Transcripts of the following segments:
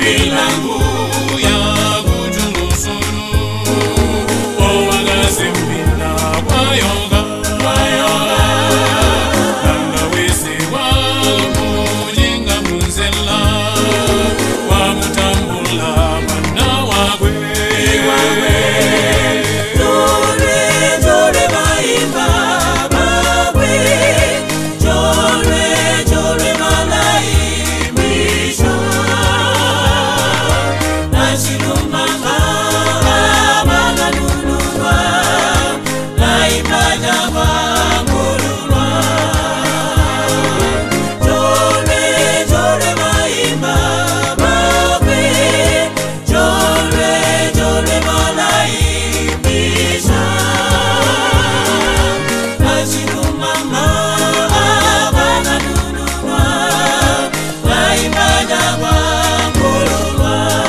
milangu ya kujulusunu owagazimbina kwayoga langa wese wa mujinga munzela wa mutambula mwana wagwe Jole maimba bagwe Jole malaimisha Nashilumanga abana nununwa Naimbaja wangulunwa Jole maimba bagwe Jole malaimisha Nashilumanga abana nununwa Naimbaja wangulunwa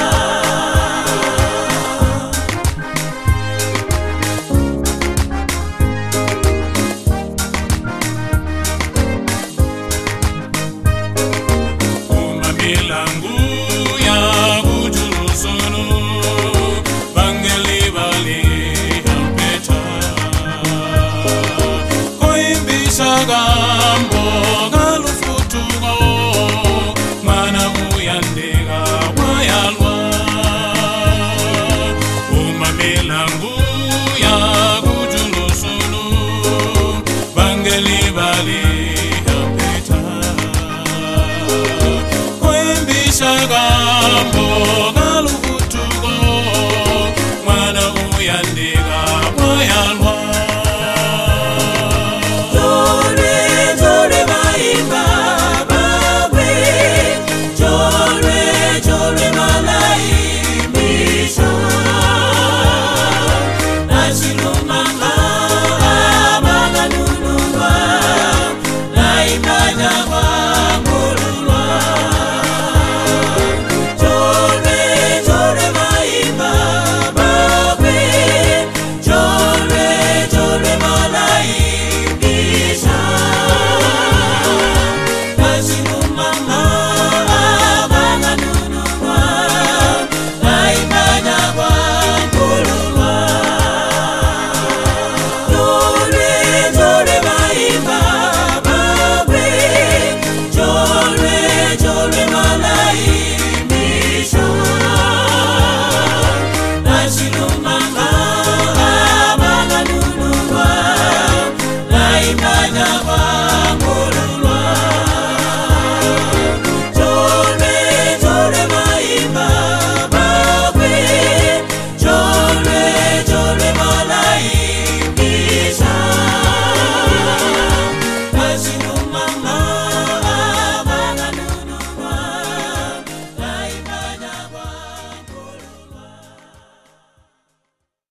milangu ya kujulusunu bangeli bali ampeta koimbisha gambo galufutugo mwana muyandega wayalwa milangu ya kujulusunu bangeli bali ampeta Shagambo galufutugo mwana uyandega wayalwa Jole maimba bagwe Jole malaimisha Nashilumanga abana nununwa Naimbaja wangulunwa Jole maimba bagwe Jole malaimisha Nashilumanga abana nununwa Naimbaja wangulunwa Jole maimba bagwe Jole malaimisha Nashilumanga abana nununwa Naimbaja wangulunwa Jole maimba bagwe Jole malaimisha Nashilumanga abana nununwa Naimbaja wangulunwa Jole maimba bagwe Jole malaimisha Nashilumanga abana nununwa Naimbaja